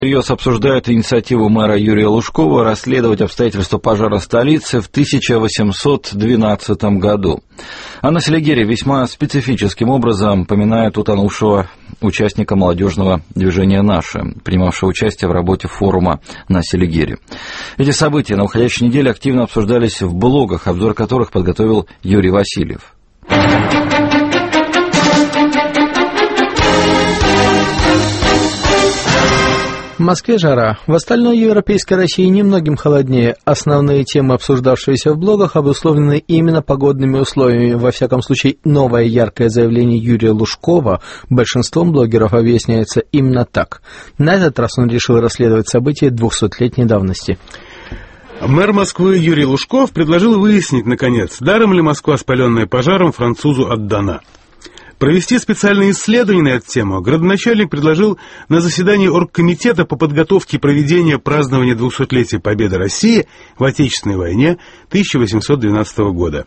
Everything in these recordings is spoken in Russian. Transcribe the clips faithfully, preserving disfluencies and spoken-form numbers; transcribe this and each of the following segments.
Всерьез обсуждают инициативу мэра Юрия Лужкова расследовать обстоятельства пожара столицы в тысяча восемьсот двенадцатом году. А на Селигере весьма специфическим образом поминают утонувшего участника молодежного движения «Наши», принимавшего участие в работе форума на Селигере. Эти события на уходящей неделе активно обсуждались в блогах, обзор которых подготовил Юрий Васильев. В Москве жара. В остальной европейской России немногим холоднее. Основные темы, обсуждавшиеся в блогах, обусловлены именно погодными условиями. Во всяком случае, новое яркое заявление Юрия Лужкова большинством блогеров объясняется именно так. На этот раз он решил расследовать события двухсотлетней давности. Мэр Москвы Юрий Лужков предложил выяснить, наконец, даром ли Москва, спаленная пожаром, французу отдана. Провести специальное исследование на эту тему градоначальник предложил на заседании оргкомитета по подготовке и проведению празднования двухсотлетия Победы России в Отечественной войне тысяча восемьсот двенадцатого года.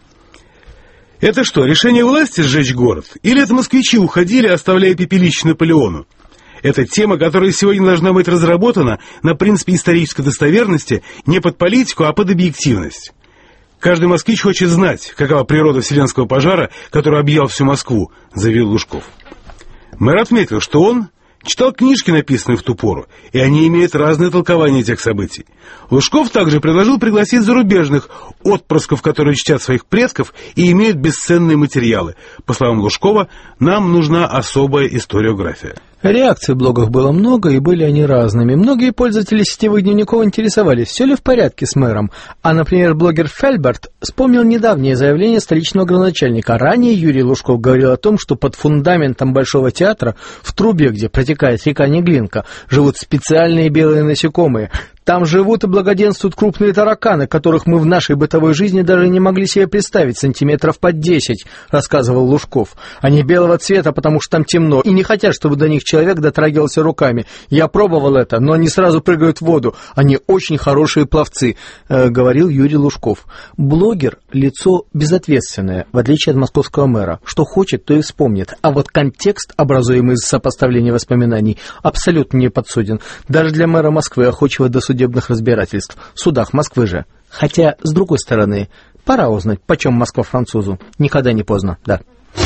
Это что, решение власти сжечь город? Или это москвичи уходили, оставляя пепелище Наполеону? Это тема, которая сегодня должна быть разработана на принципе исторической достоверности не под политику, а под объективность. Каждый москвич хочет знать, какова природа вселенского пожара, который объял всю Москву, заявил Лужков. Мэр отметил, что он читал книжки, написанные в ту пору, и они имеют разные толкования этих событий. Лужков также предложил пригласить зарубежных отпрысков, которые чтят своих предков и имеют бесценные материалы. По словам Лужкова, нам нужна особая историография. Реакций в блогах было много, и были они разными. Многие пользователи сетевых дневников интересовались, все ли в порядке с мэром. А, например, блогер Фельберт вспомнил недавнее заявление столичного градоначальника. Ранее Юрий Лужков говорил о том, что под фундаментом Большого театра, в трубе, где протекает река Неглинка, живут специальные белые насекомые. Там живут и благоденствуют крупные тараканы, которых мы в нашей бытовой жизни даже не могли себе представить, сантиметров под десять, рассказывал Лужков. Они белого цвета, потому что там темно, и не хотят, чтобы до них человек дотрагивался руками. Я пробовал это, но они сразу прыгают в воду. Они очень хорошие пловцы, э, говорил Юрий Лужков. Блогер – лицо безответственное, в отличие от московского мэра. Что хочет, то и вспомнит. А вот контекст, образуемый из сопоставления воспоминаний, абсолютно не подсуден. Даже для мэра Москвы, охочего до судебных разбирательств. В судах Москвы же. Хотя, с другой стороны, пора узнать, почем Москва французу. Никогда не поздно, да.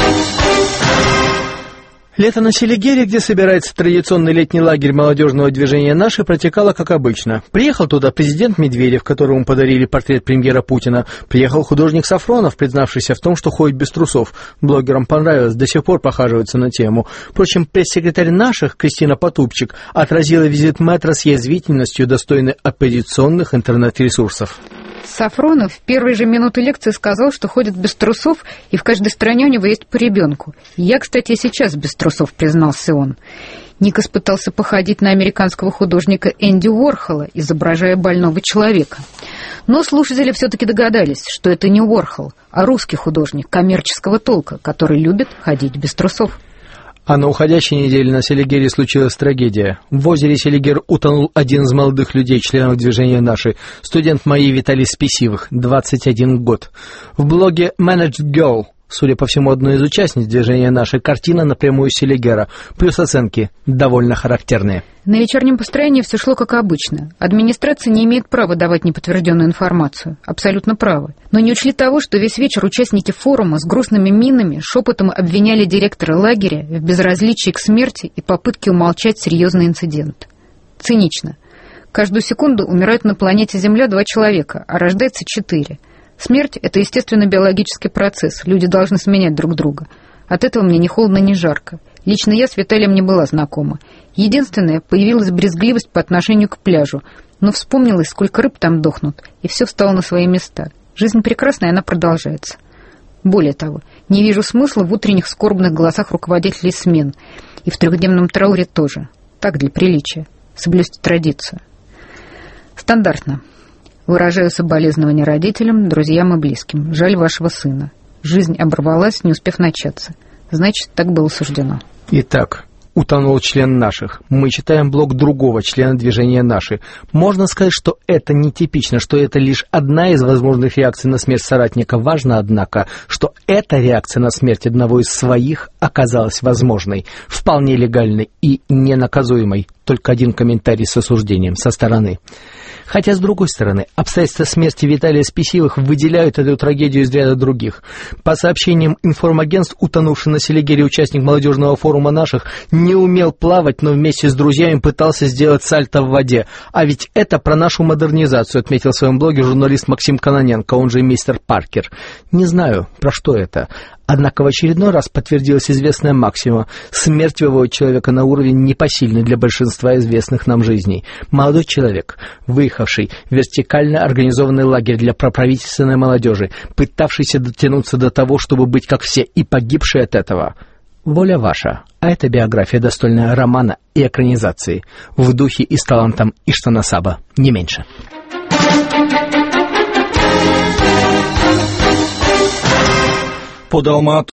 Лето на Селигере, где собирается традиционный летний лагерь молодежного движения «Наши», протекало как обычно. Приехал туда президент Медведев, которому подарили портрет премьера Путина. Приехал художник Сафронов, признавшийся в том, что ходит без трусов. Блогерам понравилось, до сих пор похаживаются на тему. Впрочем, пресс-секретарь «Наших» Кристина Потупчик отразила визит мэтра с язвительностью, достойной оппозиционных интернет-ресурсов. Сафронов в первые же минуты лекции сказал, что ходит без трусов, и в каждой стране у него есть по ребенку. Я, кстати, сейчас без трусов, признался он. Ник пытался походить на американского художника Энди Уорхола, изображая больного человека. Но слушатели все-таки догадались, что это не Уорхол, а русский художник коммерческого толка, который любит ходить без трусов. А на уходящей неделе на Селигере случилась трагедия. В озере Селигер утонул один из молодых людей, членов движения «Наши», студент МАИ Виталий Списивых, двадцать один год. В блоге Managed Girl, судя по всему, одной из участниц движения «Наши», картина напрямую с Селигера, плюс оценки довольно характерные. На вечернем построении все шло как обычно. Администрация не имеет права давать неподтвержденную информацию. Абсолютно правы. Но не учли того, что весь вечер участники форума с грустными минами шепотом обвиняли директора лагеря в безразличии к смерти и попытке умолчать серьезный инцидент. Цинично. Каждую секунду умирают на планете Земля два человека, а рождается четыре. Смерть – это естественно биологический процесс. Люди должны сменять друг друга. От этого мне ни холодно, ни жарко. Лично я с Виталием не была знакома. Единственное, появилась брезгливость по отношению к пляжу. Но вспомнилось, сколько рыб там дохнут, и все встало на свои места. Жизнь прекрасна, и она продолжается. Более того, не вижу смысла в утренних скорбных голосах руководителей смен. И в трехдневном трауре тоже. Так, для приличия. Соблюсти традицию. Стандартно. Выражаю соболезнования родителям, друзьям и близким. Жаль вашего сына. Жизнь оборвалась, не успев начаться. Значит, так было суждено. Итак, утонул член наших. Мы читаем блог другого члена движения «Наши». Можно сказать, что это нетипично, что это лишь одна из возможных реакций на смерть соратника. Важно, однако, что эта реакция на смерть одного из своих оказалась возможной, вполне легальной и ненаказуемой. Только один комментарий с осуждением со стороны. Хотя, с другой стороны, обстоятельства смерти Виталия Списивых выделяют эту трагедию из ряда других. По сообщениям информагентств, утонувший на Селигере участник молодежного форума «Наших» не умел плавать, но вместе с друзьями пытался сделать сальто в воде. А ведь это про нашу модернизацию, отметил в своем блоге журналист Максим Кононенко, он же мистер Паркер. Не знаю, про что это. Однако в очередной раз подтвердилась известная максима: смерть выводит человека на уровень непосильный для большинства известных нам жизней. Молодой человек, выехавший в вертикально организованный лагерь для проправительственной молодежи, пытавшийся дотянуться до того, чтобы быть как все, и погибший от этого. Воля ваша, а это биография, достойная романа и экранизации, в духе и с талантом Иштвана Саба, не меньше. Под Алмату